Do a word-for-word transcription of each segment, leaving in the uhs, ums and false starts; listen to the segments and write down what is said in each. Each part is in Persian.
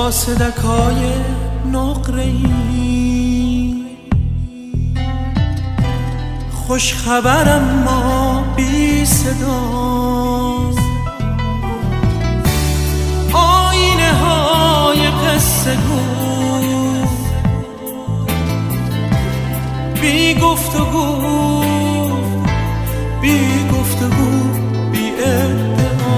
صدکای نقره‌ای، خوش خبرم ما بی صداست، آینه های قصه گو بی گفتگو، بی گفتگو بی ادعا،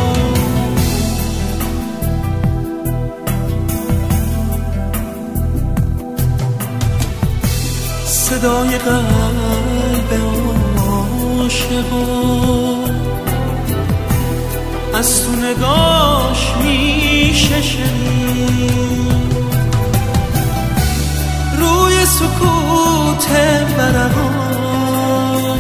صدای قلب عاشقا از تو نگاش میشه شنید، روی سکوت ورقا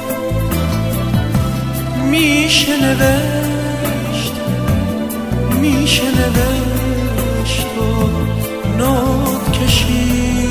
میشه نوشت، میشه نوشت و نوت کشید.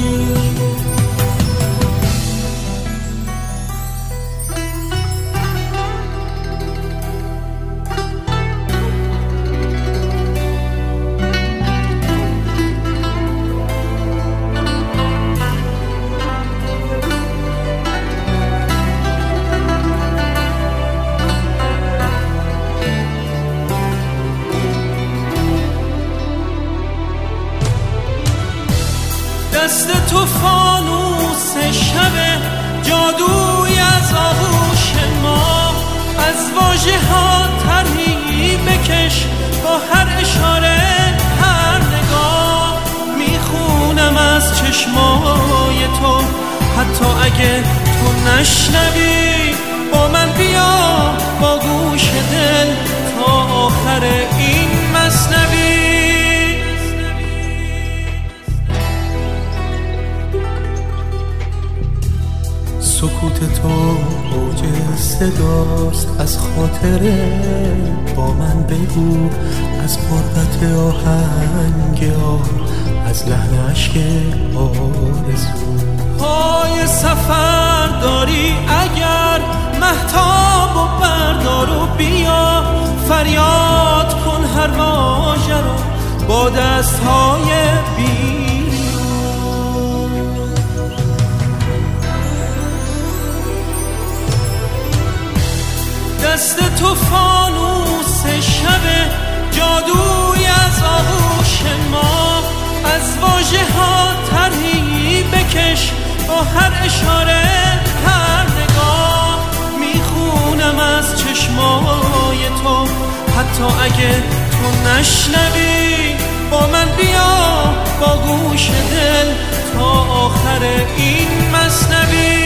دست تو فانوس شبه، جادوی از آغوش ما، از واژه ها طرحی بکش، با هر اشاره هر نگاه میخونم از چشمای تو، حتی اگه تو نشنوی با من بیا با گوش دل تا آخر این مثنوی. سکوت تو اوج صداست، از خاطره با من بگو، از غربت آهنگ آه، از لحن عشق آرزو. پای سفر داری اگر مهتاب و بردار و بیا، فریاد کن هر واژه را با دستهای بی. دست تو فانوس شبه، جادوی از آغوش ما، از واژه ها طرحی بکش، با هر اشاره هر نگاه میخونم از چشمای تو، حتی اگه تو نشنوی با من بیا با گوش دل تا آخر این مثنوی.